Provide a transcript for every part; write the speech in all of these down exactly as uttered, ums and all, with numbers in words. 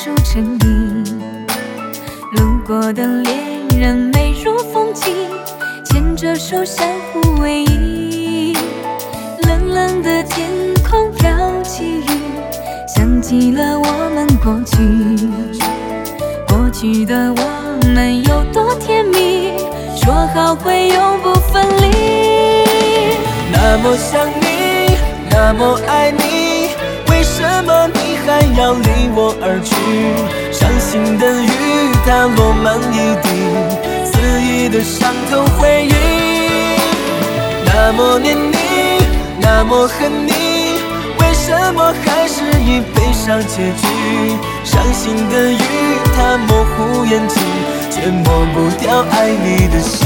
书成谜。路过的恋人美如风景，牵着手相互偎依。冷冷的天空飘起雨，想起了我们过去。过去的我们有多甜蜜，说好会永不分离。 那么想你，那么爱你，为什么你还要离我而去？伤心的雨它落满一地，肆意的伤透回忆。那么念你，那么恨你，为什么还是以悲伤结局？伤心的雨它模糊眼睛，却抹不掉爱你的心。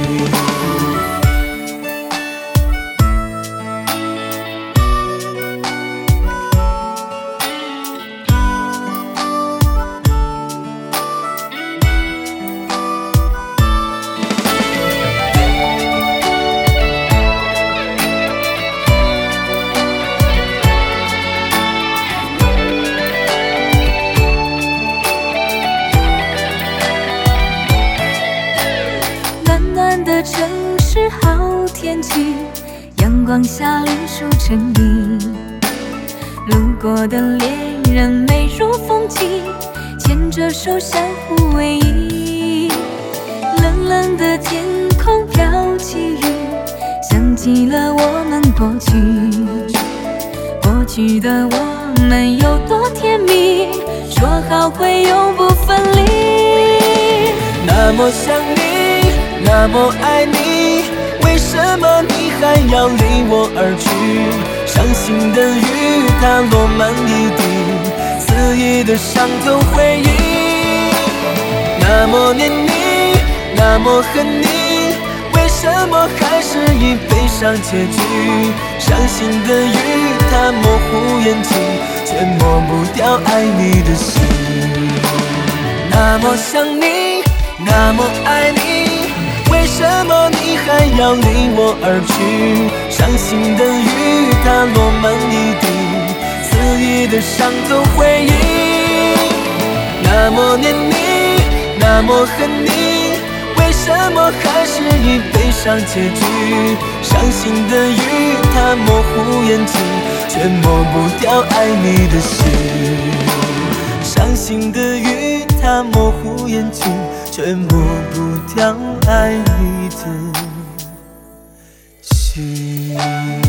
的城市好天气，阳光下绿树成荫。路过的恋人美如风景，牵着手相互偎依。冷冷的天空飘起雨，想起了我们过去。过去的我们有多甜蜜，说好会永不分离。 那么想你，那么爱你，为什么你还要离我而去？伤心的雨它落满一地，肆意的伤透回忆。那么念你，那么恨你，为什么还是以悲伤结局？伤心的雨它模糊眼睛，却抹不掉爱你的心。那么想你，那么爱你，为什么你还要离我而去？伤心的雨它落满一地，肆意的伤透回忆。那么念你，那么恨你，为什么还是以悲伤结局？伤心的雨它模糊眼睛，却抹不掉爱你的心。伤心的雨它模糊眼睛，却抹不掉爱你的心。